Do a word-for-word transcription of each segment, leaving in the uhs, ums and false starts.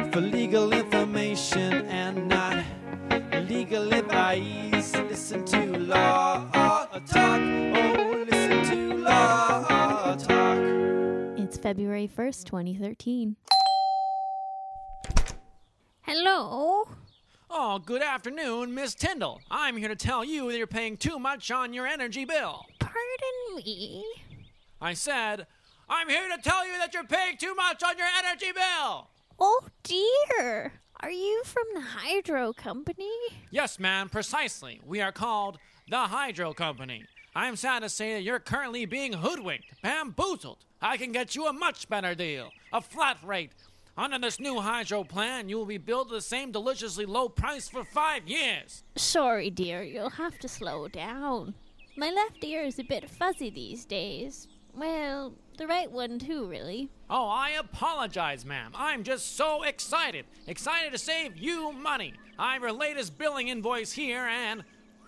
for legal information and not legal advice. Listen to Law Talk. Oh, listen to Law Talk. It's February first, twenty thirteen. Hello? Oh, good afternoon, Miss Tyndall. I'm here to tell you that you're paying too much on your energy bill. Pardon me? I said, I'm here to tell you that you're paying too much on your energy bill. Oh, dear. Are you from the Hydro Company? Yes, ma'am, precisely. We are called the Hydro Company. I'm sad to say that you're currently being hoodwinked, bamboozled. I can get you a much better deal, a flat rate. Under this new hydro plan, you will be billed at the same deliciously low price for five years. Sorry, dear. You'll have to slow down. My left ear is a bit fuzzy these days. Well, the right one too, really. Oh, I apologize, ma'am. I'm just so excited. Excited to save you money. I have your latest billing invoice here, and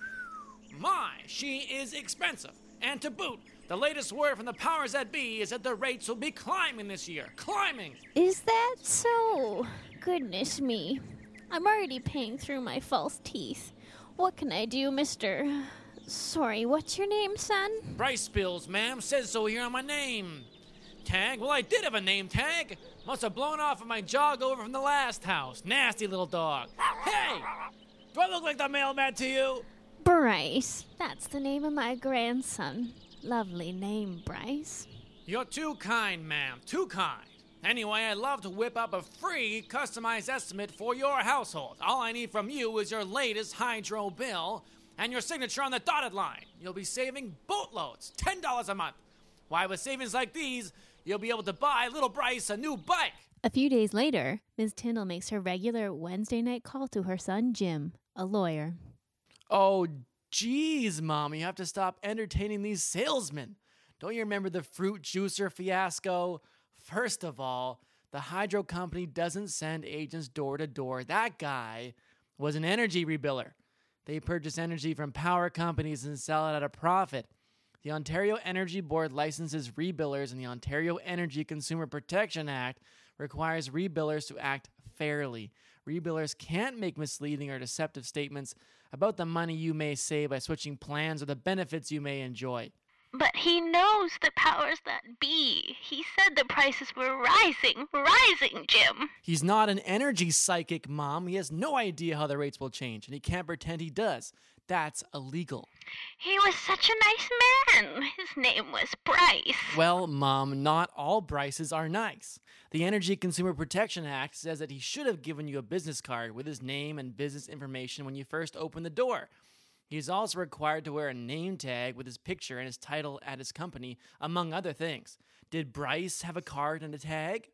my, she is expensive. And to boot, the latest word from the powers that be is that the rates will be climbing this year. Climbing! Is that so? Goodness me. I'm already paying through my false teeth. What can I do, mister... Sorry, what's your name, son? Bryce Bills, ma'am. Says so here on my name tag. Well, I did have a name tag. Must have blown off of my jog over from the last house. Nasty little dog. Hey! Do I look like the mailman to you? Bryce. That's the name of my grandson. Lovely name, Bryce. You're too kind, ma'am. Too kind. Anyway, I'd love to whip up a free, customized estimate for your household. All I need from you is your latest hydro bill and your signature on the dotted line. You'll be saving boatloads, ten dollars a month. Why, with savings like these, you'll be able to buy little Bryce a new bike. A few days later, Miz Tyndall makes her regular Wednesday night call to her son, Jim, a lawyer. Oh, geez, Mom, you have to stop entertaining these salesmen. Don't you remember the fruit juicer fiasco? First of all, the Hydro Company doesn't send agents door to door. That guy was an energy rebiller. They purchase energy from power companies and sell it at a profit. The Ontario Energy Board licenses rebillers, and the Ontario Energy Consumer Protection Act requires rebillers to act fairly. Rebillers can't make misleading or deceptive statements about the money you may save by switching plans or the benefits you may enjoy. But he knows the powers that be. He said the prices were rising, rising, Jim. He's not an energy psychic, Mom. He has no idea how the rates will change, and he can't pretend he does. That's illegal. He was such a nice man. His name was Bryce. Well, Mom, not all Bryces are nice. The Energy Consumer Protection Act says that he should have given you a business card with his name and business information when you first opened the door. He's also required to wear a name tag with his picture and his title at his company, among other things. Did Bryce have a card and a tag?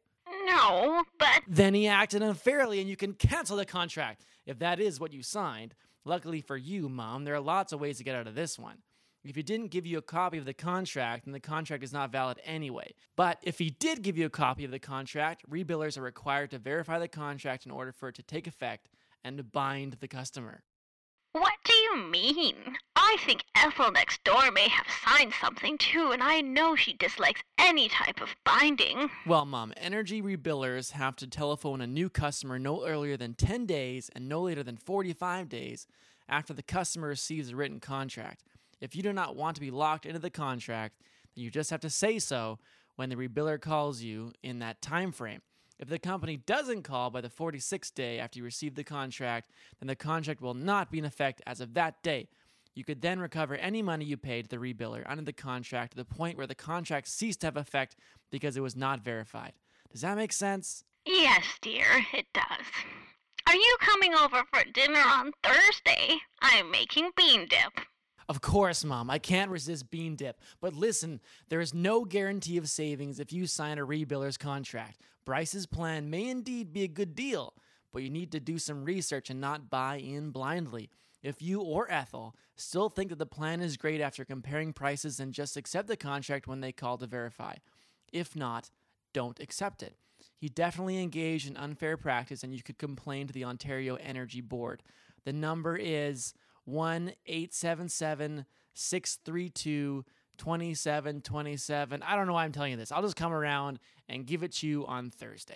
No, but... Then he acted unfairly and you can cancel the contract, if that is what you signed. Luckily for you, Mom, there are lots of ways to get out of this one. If he didn't give you a copy of the contract, then the contract is not valid anyway. But if he did give you a copy of the contract, rebillers are required to verify the contract in order for it to take effect and to bind the customer. What do you mean? I think Ethel next door may have signed something too, and I know she dislikes any type of binding. Well, Mom, energy rebillers have to telephone a new customer no earlier than ten days and no later than forty-five days after the customer receives a written contract. If you do not want to be locked into the contract, then you just have to say so when the rebiller calls you in that time frame. If the company doesn't call by the forty-sixth day after you receive the contract, then the contract will not be in effect as of that day. You could then recover any money you paid to the rebiller under the contract to the point where the contract ceased to have effect because it was not verified. Does that make sense? Yes, dear, it does. Are you coming over for dinner on Thursday? I'm making bean dip. Of course, Mom. I can't resist bean dip. But listen, there is no guarantee of savings if you sign a rebiller's contract. Bryce's plan may indeed be a good deal, but you need to do some research and not buy in blindly. If you or Ethel still think that the plan is great after comparing prices, then just accept the contract when they call to verify. If not, don't accept it. He definitely engaged in unfair practice, and you could complain to the Ontario Energy Board. The number is one eight seven seven, six three two, two seven two seven. I don't know why I'm telling you this. I'll just come around and give it to you on Thursday.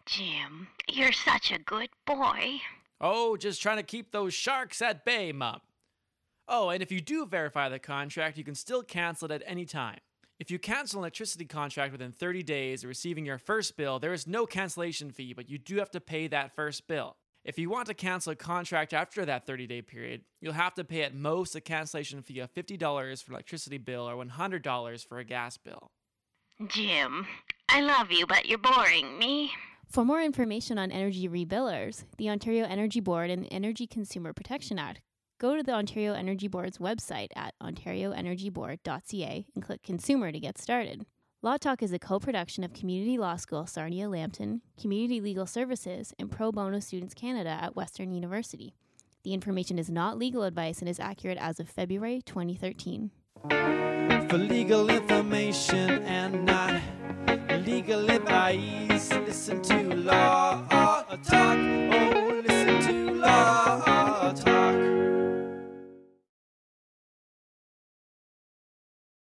Jim, you're such a good boy. Oh, just trying to keep those sharks at bay, Mom. Oh, and if you do verify the contract, you can still cancel it at any time. If you cancel an electricity contract within thirty days of receiving your first bill, there is no cancellation fee, but you do have to pay that first bill. If you want to cancel a contract after that thirty-day period, you'll have to pay at most a cancellation fee of fifty dollars for an electricity bill or one hundred dollars for a gas bill. Jim, I love you, but you're boring me. For more information on energy rebillers, the Ontario Energy Board and the Energy Consumer Protection Act, go to the Ontario Energy Board's website at ontario energy board dot c a and click Consumer to get started. Law Talk is a co-production of Community Law School Sarnia Lambton, Community Legal Services, and Pro Bono Students Canada at Western University. The information is not legal advice and is accurate as of February twenty thirteen. For legal information and not legal advice, listen to Law